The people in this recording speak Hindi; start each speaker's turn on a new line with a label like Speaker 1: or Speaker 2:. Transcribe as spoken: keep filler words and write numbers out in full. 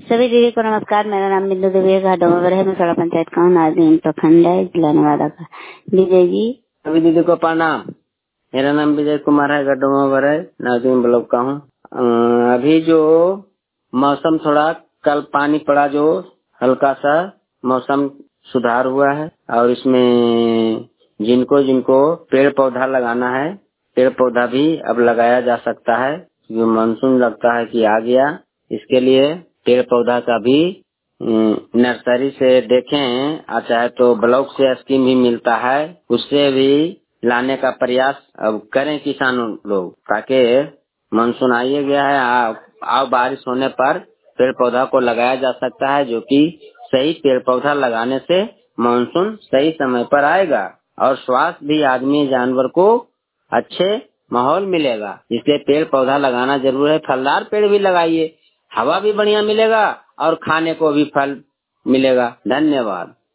Speaker 1: सभी दीदी को नमस्कार। मेरा नाम बिंदु देवी है, घाटोमवर है। मैं सड़ा पंचायत का हूँ, नाजिम प्रखंड है, जिला नवादा का। विजय जी
Speaker 2: सभी दीदी को प्रणाम। मेरा नाम विजय कुमार है, घाटोमवर है, नाजिम ब्लॉक का हूँ। अभी जो मौसम थोड़ा कल पानी पड़ा, जो हल्का सा मौसम सुधार हुआ है, और इसमें जिनको जिनको पेड़ पौधा लगाना है, पेड़ पौधा भी अब लगाया जा सकता है। जो मानसून लगता है कि आ गया, इसके लिए पेड़ पौधा का भी नर्सरी से देखें, चाहे तो ब्लॉक से स्कीम भी मिलता है, उससे भी लाने का प्रयास अब करें किसानों लोग, ताकि मानसून आ ही गया है। आओ बारिश होने पर पेड़ पौधा को लगाया जा सकता है, जो कि सही पेड़ पौधा लगाने से मानसून सही समय पर आएगा और स्वास्थ्य भी आदमी जानवर को अच्छे माहौल मिलेगा। इसलिए पेड़ पौधा लगाना जरूर है। फलदार पेड़ भी लगाइए, हवा भी बढ़िया मिलेगा और खाने को भी फल मिलेगा। धन्यवाद।